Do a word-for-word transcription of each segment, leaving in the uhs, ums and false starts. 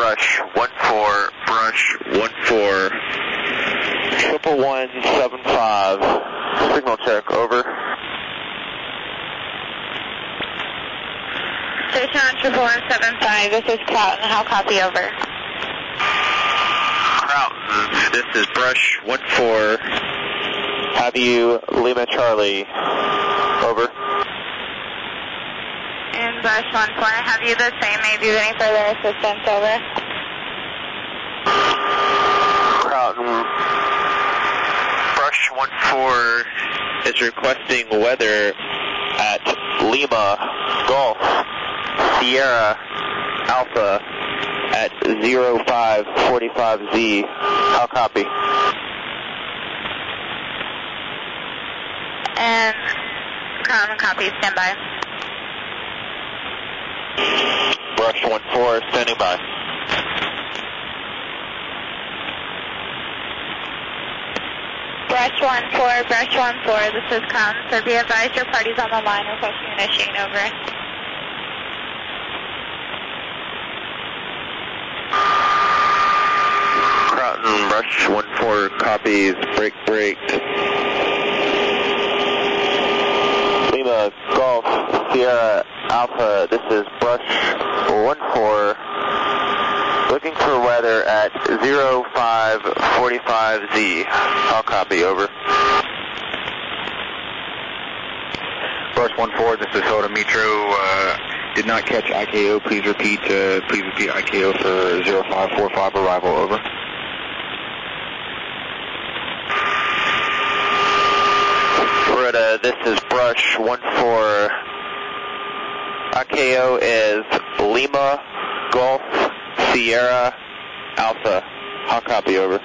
brush, one four, brush, one four, triple one seven five, signal check, over. Station on triple one seven five, this is Croughton, how copy, over? Croughton, this is brush, one four, have you, Lima Charlie, over. And brush one four, have you the same, may do any further assistance, over? Croughton, brush one four is requesting weather at Lima Golf Sierra Alpha at zero five forty-five Z. How copy? And Croughton, copy, stand by. Brush one four, standing by. Brush one four, brush one four, this is Croughton, so be advised your party's on the line, requesting initiating, over. Croughton, brush one four, copies, break, break. Lima Golf Sierra Alpha, this is brush one four, looking for weather at zero five forty-five Z. I'll copy, over. Brush one four, this is Hoda Metro. Uh, did not catch I K O. Please repeat. Uh, please repeat I K O for zero five four five. Arrival. Over. Florida, this is Brush one four. I K O is Lima Golf Sierra Alpha. I'll copy, over.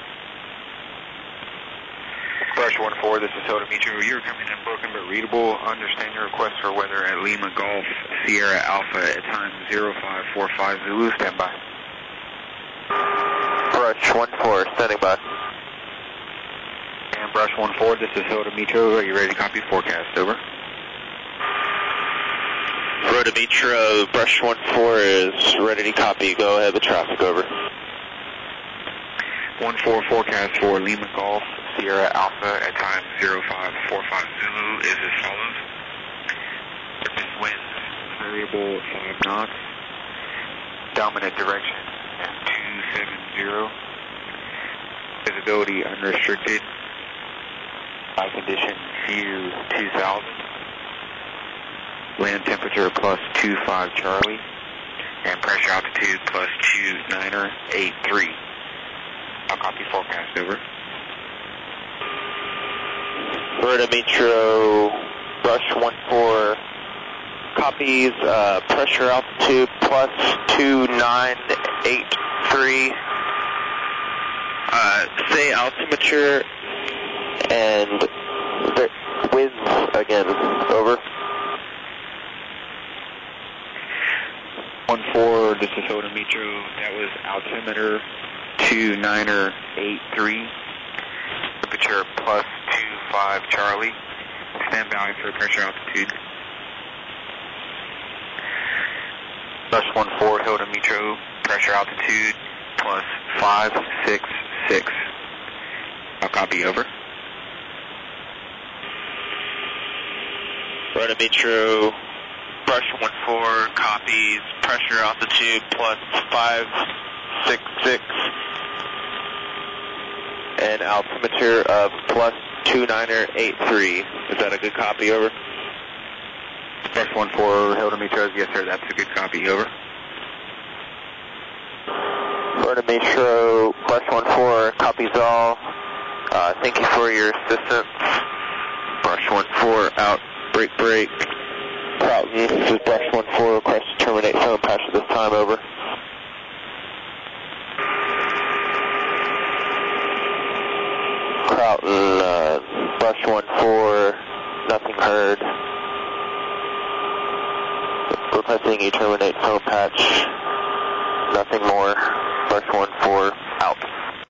Brush one four, this is Hoda Metro. You're coming in broken but readable. Understand your request for weather at Lima Golf Sierra Alpha at time zero five four five Zulu. Stand by. Brush one four, standing by. And Brush one four, this is Hoda Metro. Are you ready to copy forecast? Over. Hoda Metro, Brush one four is ready to copy. Go ahead with traffic, over. one four forecast for Lima Golf Sierra Alpha at time zero five four five Zulu is as follows. Surface winds variable five knots. Dominant direction at two seven zero. Visibility unrestricted. High condition view two thousand. Land temperature plus two five Charlie. And pressure altitude plus two niner eight three. I'll copy forecast, over. Florida Metro, Brush one four, copies, uh, pressure altitude plus two nine eight three. Uh, say altimeter and the winds again, over. one four, this is Hoda Metro. That was altimeter two niner eight three. Temperature plus two five Charlie. Stand by for pressure altitude. Bus one four, Hoda Metro. Pressure altitude plus five six six. I'll copy, over. Florida Metro, Brush one four, copies, pressure altitude plus five six six. And altimeter of plus two niner eight three. Is that a good copy, over? Brush one four, Hoda Metro. Yes, sir, that's a good copy, over. Florida Metro, Brush one four, copies all. Uh, thank you for your assistance. Brush one four, out, break, break. Croughton, this is Brush one four, request to terminate phone patch at this time, over. Croughton, uh, Brush one four, nothing heard. Requesting you terminate phone patch, nothing more. Brush one four.